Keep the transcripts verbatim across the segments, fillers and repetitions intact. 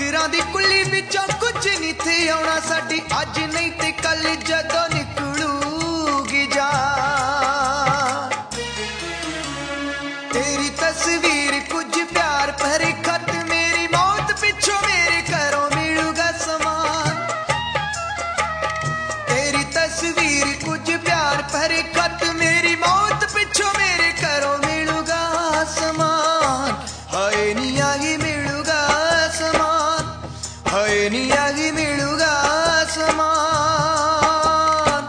अखरां दी कुल्ली विचों कुछ नहीं थे आउणा साडी अज नहीं ते कल जदों निकलूगी जान। तेरी तस्वीर कुछ प्यार भरे खत मेरी मौत पिछों मेरे घरों मिलूगा समान। तेरी तस्वीर कुछ प्यार भरे खत मेरी मौत पिछों मेरे घरों मिलूगा समान। हाय नी आगे मिलूगा समान, हाय नी आगे मिलूगा समान।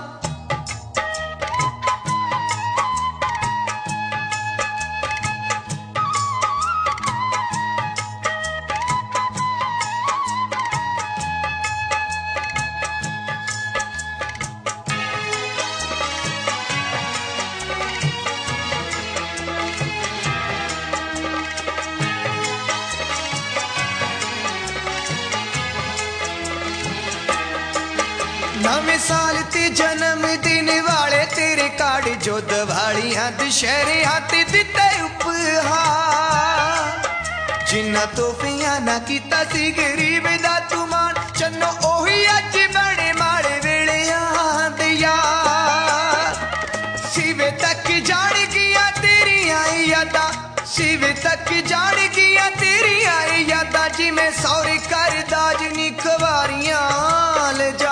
नवे साल ते जन्म दिन वाले तेरे कार्ड जो दिवालियां दशहरियां ते दिते उपहार। जिन्ना तोहफियां ना कीता सी गरीब दा तू मान, चन्नो ओही अज बड़े माड़े वेलियां दे यार। सिवे तक जान गिया तेरियां यादां, सिवे तक जान गिया तेरियां यादां, जिवें सौरे कर दाज नी खवारियां ले जा।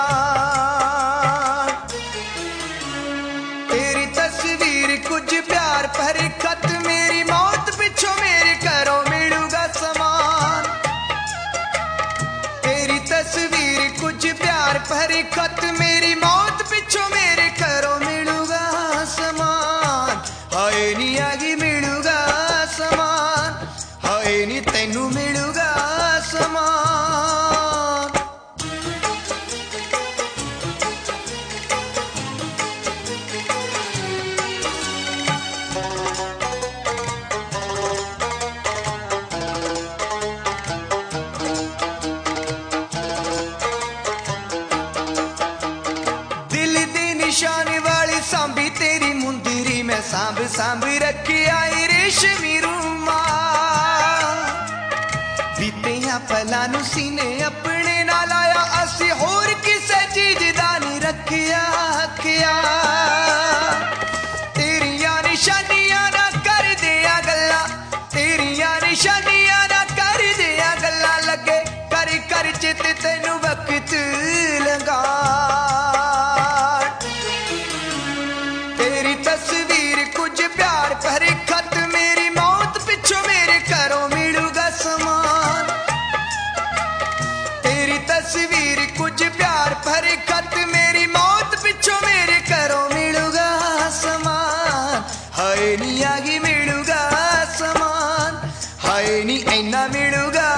कुछ प्यार भरे खत मेरी मौत पिछों मेरे घरों मिलूगा समान। तेरी तस्वीर कुछ प्यार भरे खत मेरी मौत पिछों मेरे घरों मिलूगा समान। हाय नी आगे मिलूगा समान, हाय नी तैनू मिलूगा समान। निशान वाली सांभी तेरी मुंदरी मैं सांभ सांभ रखी आई रेशमी रूमाल। बीतियां पलां नूं सीने अपने नाल आया, असी होर किसे चीज दा नहीं रखिया आखिया। तेरियां निशानियां ना कर दिया गल्लां, तेरियां निशानियां ना कर दिया गल्लां, लगे कर कर चित तैनू वक्त लगा। तस्वीर कुछ प्यार भरे खत मेरी मौत पिछों मेरे घरों मिलूगा समान। तेरी तस्वीर कुछ प्यार भरे खत मेरी मौत पिछों मेरे घरों मिलूगा समान। हाय नी आगे मिलूगा समान, हाय नी ऐना मिलूगा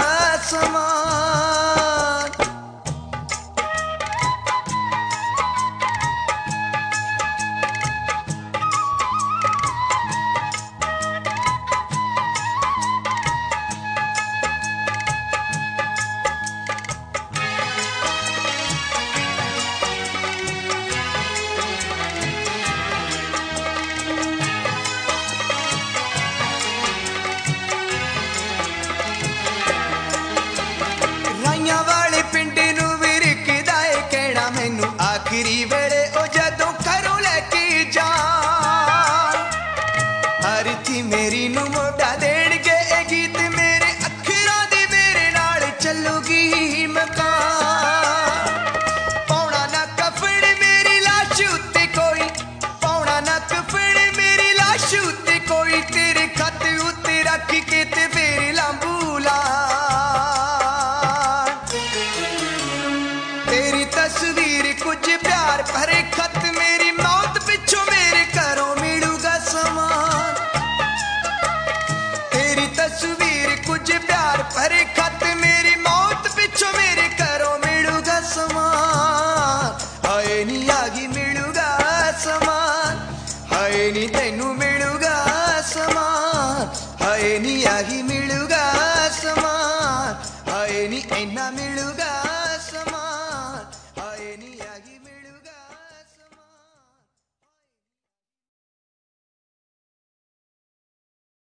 समान। आखिरी वेले ओ जदों घरों लेके जा, हर थी मेरी नू मोटा देणगे ए गीत मेरे अखरां दी मेरे नाल चलूगी मकान। पौना ना कफन मेरी लाश उत्ते कोई, पौना ना कफन मेरी लाश उत्ते कोई, तेरे खत उत्ते रख के ते फिर लांबू ला। तेरी तस्वीर कुछ प्यार भरे खत मेरी मौत पिछों मेरे घरों मिलूगा समान। तेरी तस्वीर कुछ प्यार भरे खत मेरी मौत पिछों मेरे घरों मिलूगा समान। हाय नी आगे मिलूगा समान, हाय नी तैनू मिलूगा समान। हाय नी आगे मिलूगा समान, हाय नी ऐना मिलूगा